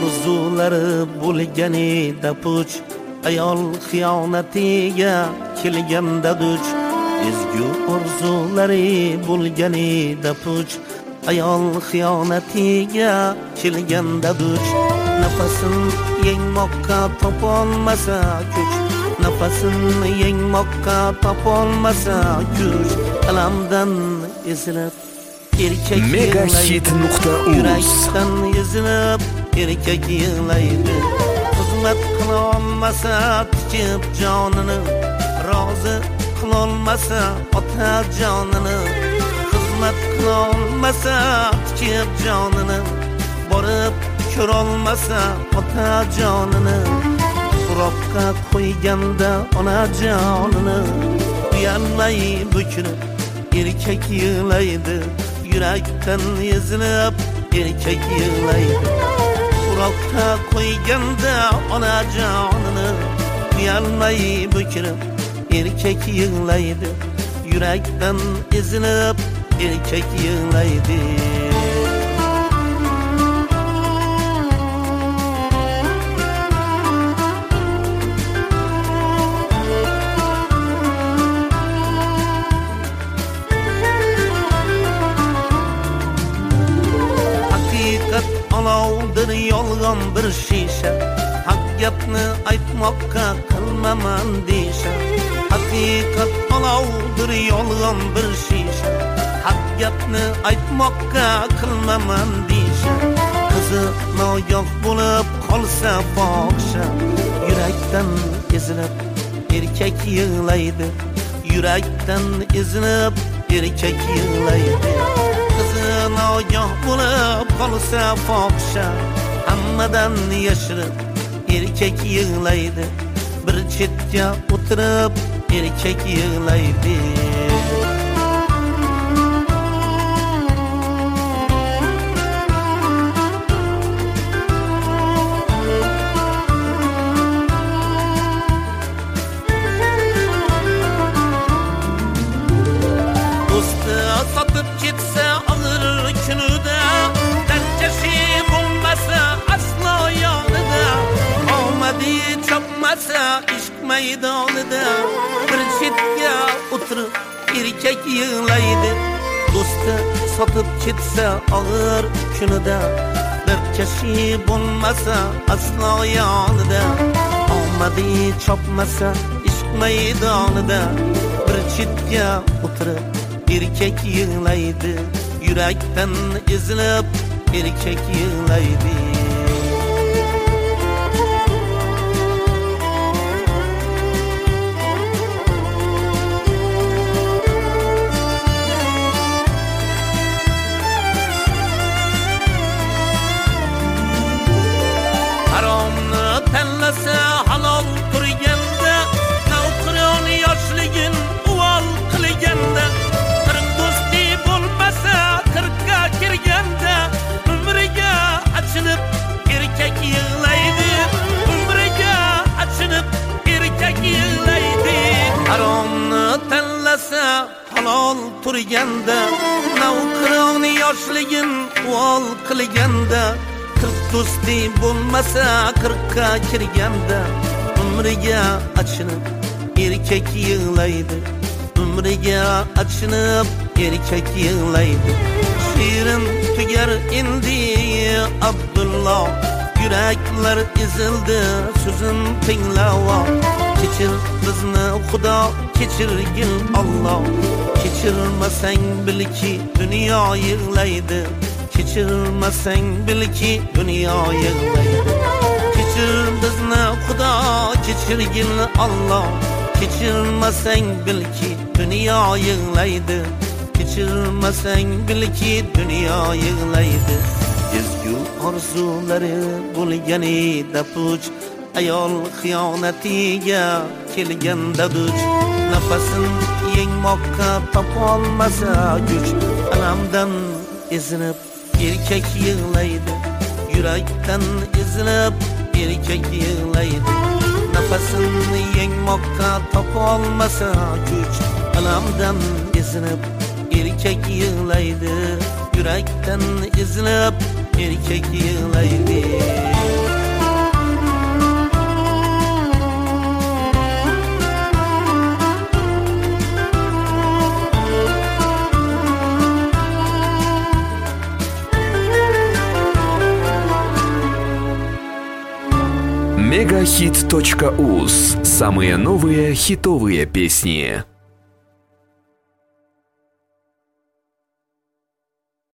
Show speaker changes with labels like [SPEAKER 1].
[SPEAKER 1] orzulari bo'lganida puch, ayol xiyonatiga kelganda duch. Ezgu orzulari bo'lganida puch, ayol xiyonatiga kelganda duch. Nafasin yengmoqqa topolmasa kuch, nafasin yengmoqqa topolmasa kuch. Alamdan ezilib erkak yig'laydi, yurakdan ezilib erkak yig'laydi. Xizmat qilolmasa tikib jonini, rozi qilolmasa ota jonini, xizmat qilolmasa tikib jonini, borib ko'rolmasa ota jonini, turoqqa qo'yganda ona jonini, uyalmay bukilib erkak yig'laydi, yurakdan ezilib erkak yig'laydi. Turoqqa qo'yganda ona jonini, uyalmay bukilib erkak yig'laydi, yurakdan ezilib erkak yig'laydi. Olovdir yolg'on bir shisha, haq gapni aytmoqqa qilmaman deyisha. Haqiqat olovdir yolg'on bir shisha, haq gapni aytmoqqa qilmaman deyisha. Qizi nogoh bo'lib qolsa fohisha, yurakdan ezilib erkak yig'laydi, yurakdan ezilib erkak yig'laydi. Nogoh bo'lib qolsa fohisha, hammadan yashirib erkak yig'laydi, bir chetga o'tirib erkak yig'laydi. Do'sti sotib ketsa kunida, darchashi bo'lmasa aslo yonida, omadi chopmasa ishq maydonida, bir chetga o'tirib erkak yig'laydi. Do'sti sotib ketsa og'ir kunida, darchashi bo'lmasa aslo yonida, omadi chopmasa ishq maydonida, bir chetga o'tirib erkak yig'laydi, yurakdan ezilib erkak yig'laydi. Haromni tanlasa halol turganda, navqiron yoshligin uvol qilganda, kirganda umriga achinib erkak yig'laydi, umriga achinib erkak yig'laydi. Haromni tanlasa halol turganda, navqiron yoshligin uvol qilganda, qirq do'sti bo'lmasa qirqqa kirganda, umriga achinib erkak yig'laydi, umriga achinib erkak yig'laydi. Shirin tugar endi Abdulloh, yuraklar ezildi so'zim tinglavo. Kechir bizni Xudo, kechirgin Alloh, kechirmasang bilki dunyo yig'laydi, kechirmasang bilki dunyo yig'laydi. Kechir bizni Xudo, kechirgin Alloh, kechirmasang bilki dunyo yig'laydi, kechirmasang bilki dunyo yig'laydi. Ezgu orzulari bo'lganida puch, ayol xiyonatiga kelganda duch. Nafasin yengmoqqa topolmasa kuch, alamdan ezilib erkak yig'laydi, yurakdan ezilib erkak yig'laydi. Nafasin yengmoqqa topolmasa kuch, alamdan ezilib erkak yig'laydi, yurakdan ezilib erkak yig'laydi.
[SPEAKER 2] Мегахит.уз. Самые новые хитовые песни.